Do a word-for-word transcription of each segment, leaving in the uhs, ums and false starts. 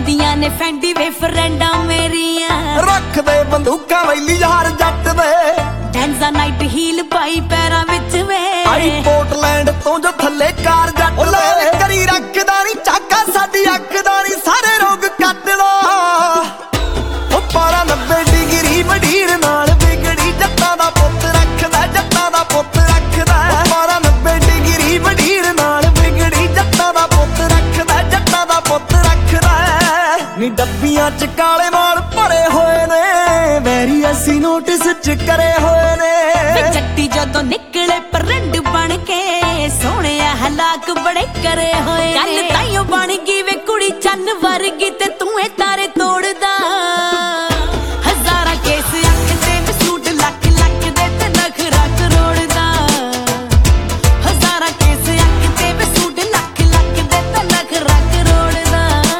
ਪਾਉਂਦੀਆਂ ਨੇ ਫੈਂਡੀ ਵੇ ਫਰੈਂਡਾਂ ਮੇਰੀਆਂ ਰੱਖ ਦੇ ਬੰਦੂਕਾਂ ਵੈਲੀ ਯਾਰ ਜੱਟ ਦੇ ਡੈਂਜ਼ਾ ਨਾਈਟ ਹੀਲ ਪਾਈ ਪੈਰਾਂ ਵਿੱਚ ਵੇ ਆਈ ਪੋਰਟਲੈਂਡ ਤੋਂ ਜੋ ਥੱਲੇ ਕਾਰ ਜੱਟ ਦੇ ਕਰੀ ਰੱਖਦਾ ਨਹੀਂ ਚਾਕਾ ਸਾਡੀ ਅੱਖ ਦਾ ਨਹੀਂ ਸਾਰੇ ਰੋਗ ਕੱਟਦਾ ਉਹ ਪਾਰਾ ਨੱਬੇ ਡਿਗਰੀ ਮਢੀਰ ਨਾਲ ਵਿਗੜੀ ਜੱਟਾਂ ਦਾ ਪੁੱਤ ਰੱਖਦਾ ਜੱਟਾਂ ਦਾ ਪੁੱਤ ਰੱਖਦਾ ਪਾਰਾ ਨੱਬੇ ਡਿਗਰੀ ਮਢੀਰ ਨਾਲ ਵਿਗੜੀ ਜੱਟਾਂ ਦਾ ਪੁੱਤ ਰੱਖਦਾ ਜੱਟਾਂ ਦਾ ਪੁੱਤ ਰੱਖਦਾ ਨੀ ਡੱਬੀਆਂ ਚ ਕਾਲੇ ਵਾਲ ਭਰੇ ਹੋਏ ਨੇ ਵੈਰੀ ਅਸੀਂ ਨੋਟਿਸ ਚ ਕਰੇ ਹੋਏ ਨੇ ਜੱਟੀ ਜਦੋਂ ਨਿਕਲੇ ਪਰੰਡ ਬਣ ਕੇ ਸੋਹਣਿਆ ਹਲਾਕ ਬੜੇ ਕਰੇ ਹੋਏ ਗੱਲ ਤਾਈਓ ਬਣ ਗਈ ਵੇ ਕੁੜੀ ਚੰਨ ਵਰਗੀ ਤੇ ਤੂੰ ਏ ਤਾਰੇ ਤੋੜਦਾ ਹਜ਼ਾਰਾਂ ਕੇਸ ਅੱਖ ਤੇ ਮਸੂਟ ਲੱਖ ਲੱਖ ਦੇ ਤੇ ਨਖਰਾ ਕਰੋੜਦਾ ਹਜ਼ਾਰਾਂ ਕੇਸ ਅੱਖ ਤੇ ਮਸੂਟ ਲੱਖ ਲੱਖ ਦੇ ਤੇ ਨਖਰਾ ਕਰੋੜਦਾ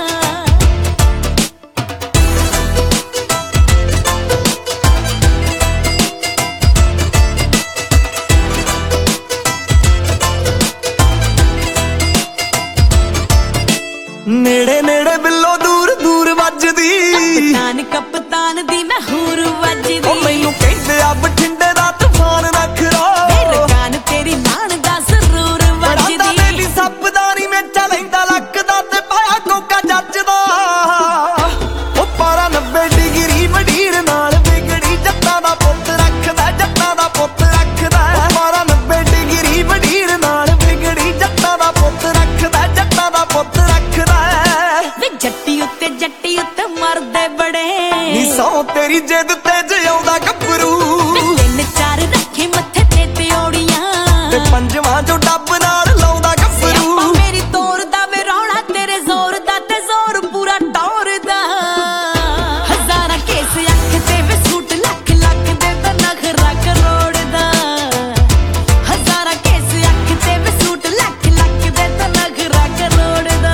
ਨੇੜੇ ਨੇੜੇ ਬਿੱਲੋ ਦੂਰ ਦੂਰ ਵੱਜਦੀ ਕਪਤਾਨ ਕਪਤਾਨ ਦੀ ਮਹੂਰ ਵੱਜਦੀ ਉਹ ਮੈਨੂੰ ਕਹਿੰਦੇ ਆ ਬਠਿੰਡੇ ਦਾ ਤੂਫਾਨ ਨਖਰਾ ਮੇਰੇ ਕਾਨ ਤੇਰੀ ਲਾਣ ਦਾ ਜ਼ਰੂਰ ਵੱਜਦੀ ਬੜਾਦਾ ਮੇਰੀ ਸੱਪਦਾਰੀ ਮੈਂ ਚਲੈਂਦਾ ਲੱਕਦਾ ਤੇ ਪਾਇਆ ਕੋਕਾ ਜੱਜਦਾ ਉਹ ਪਾਰਾ ਨੱਬੇ ਡਿਗਰੀ ਮਢੀਰ ਨਾਲ ਵਿਗੜੀ ਜੱਟਾਂ ਦਾ ਪੁੱਤ ਰੱਖਦਾ ਜੱਟਾਂ ਦਾ ਪੁੱਤ ਰੱਖਦਾ ਉਹ ਪਾਰਾ ਨੱਬੇ ਡਿਗਰੀ ਮਢੀਰ ਨਾਲ ਵਿਗੜੀ ਜੱਟਾਂ ਦਾ ਪੁੱਤ ਰੱਖਦਾ ਜੱਟਾਂ ਦਾ ਪੁੱਤ ਰੱਖਦਾ ਵੇ ਜੱਟੀ ਉੱਤੇ ਜੱਟੀ ਉੱਤੇ ਮਰਦੇ ਬੜੇ ਨੀ ਸੌ ਤੇਰੀ ਜਿੱਦ ਤੇ ਜਿਉਂਦਾ ਗੱਭਰੂ ਤਿੰਨ ਚਾਰ ਰੱਖੇ ਮੱਥੇ ਤੇ ਤਿਉੜੀਆਂ ਤੇ ਪੰਜਵਾਂ ਜੋ ਡੱਬ ਨਾਲ ਲਾਉਂਦਾ ਗੱਭਰੂ ਸਿਆਪਾ ਮੇਰੀ ਤੋਰ ਦਾ ਵੇ ਰੌਣਾ ਤੇਰੇ ਜ਼ੋਰ ਦਾ ਤੇ ਜ਼ੋਰ ਪੂਰਾ ਟੌਰ ਦਾ ਹਜ਼ਾਰਾਂ ਕੇਸ ਅੱਖ ਤੇ ਵੇ ਸੂਟ ਲੱਖ ਲੱਖ ਦੇ ਤੇ ਨਖਰਾ ਕਰੋੜ ਦਾ ਹਜ਼ਾਰਾਂ ਕੇਸ ਅੱਖ ਤੇ ਵੇ ਸੂਟ ਲੱਖ ਲੱਖ ਦੇ ਤੇ ਨਖਰਾ ਕਰੋੜ ਦਾ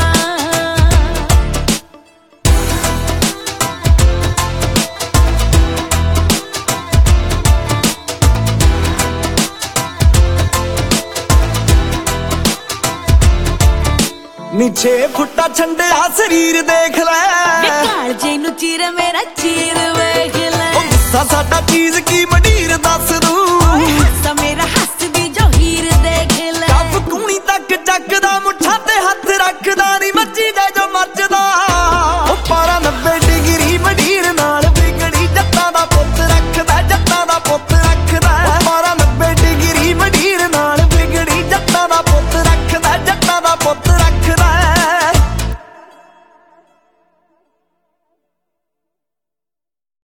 ਨੀ ਛੇ ਫੁੱਟਾ ਛੰਡਿਆ ਸਰੀਰ ਦੇਖ ਲੈ ਵੇ ਕਾਲ ਜੇ ਨੂੰ ਚੀਰ ਮੇਰਾ ਚੀਰ ਵੇਖ ਲੈ ਉਹ ਗੁੱਸਾ ਸਾਡਾ ਚੀਜ਼ ਕੀ ਮੜੀ